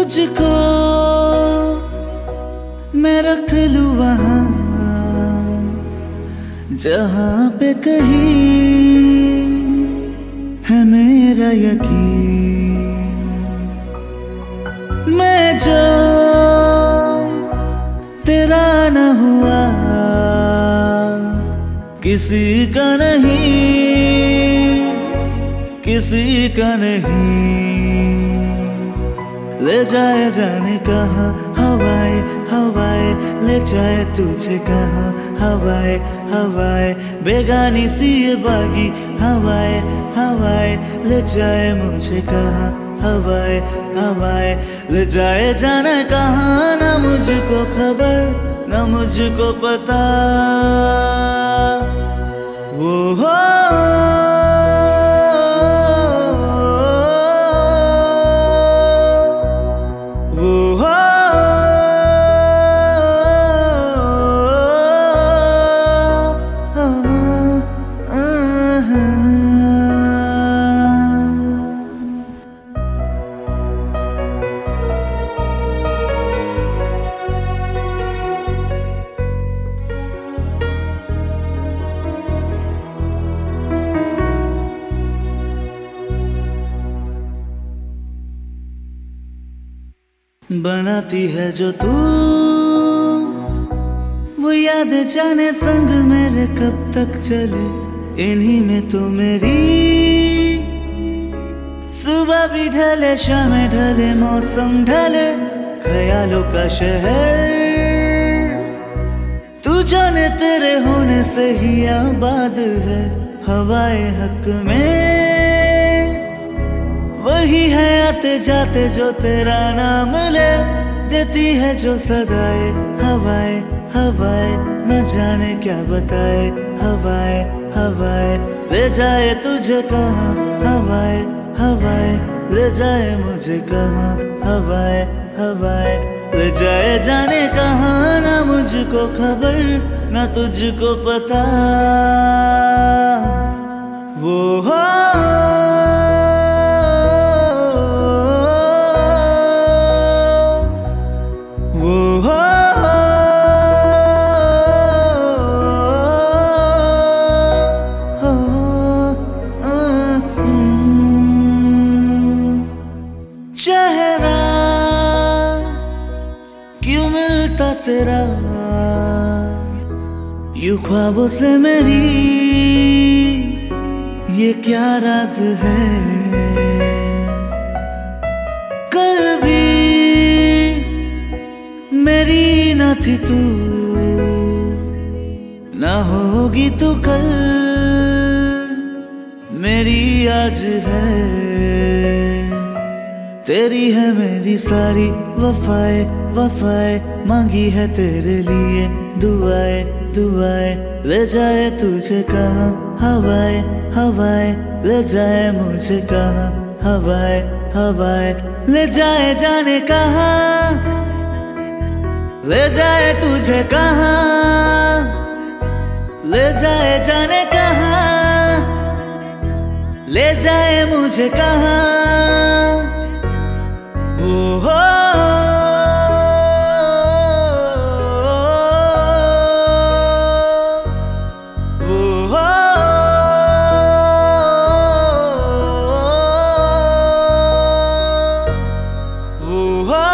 तुझको मैं रख लूं वहां जहां पे कहीं है मेरा यकीन। मैं जो तेरा न हुआ किसी का नहीं, किसी का नहीं। ले जाए जाने कहाँ हवाएं हवाएं, ले जाए तुझे कहाँ हवाएं हवाएं। बेगानी सी ये बागी हवाएं हवाएं, ले जाए मुझे कहाँ हवाएं हवाएं। ले जाए जाने कहाँ ना मुझको खबर ना मुझको पता। वो हो बनाती है जो तू वो याद जाने संग मेरे कब तक चले। इन्हीं में तो मेरी सुबह भी ढले शाम ढले मौसम ढले। ख्यालों का शहर तू जाने तेरे होने से ही आबाद है। हवाएं हक में वही है आते जाते जो तेरा नाम ले। देती है जो सदाए हवाएं हवाएं, न जाने क्या बताए हवाएं हवाएं। ले जाए तुझे कहाँ हवाएं हवाएं, ले जाए मुझे कहाँ हवाएं हवाएं। ले जाए जाने कहाँ ना मुझको खबर ना तुझको पता। वो हो चेहरा क्यों मिलता तेरा यूं ख्वाबों से मेरी ये क्या राज है। कल भी मेरी न थी तू ना होगी तू कल मेरी आज है। तेरी है मेरी सारी वफाएं वफाएं, मांगी है तेरे लिए दुआएं दुआएं। ले जाए तुझे कहाँ हवाएं हवाएं, ले जाए मुझे कहाँ हवाएं हवाएं। ले जाए जाने कहाँ ले जाए तुझे कहाँ, ले जाए जाने कहाँ, ले जाए मुझे कहाँ। ओ हो Oh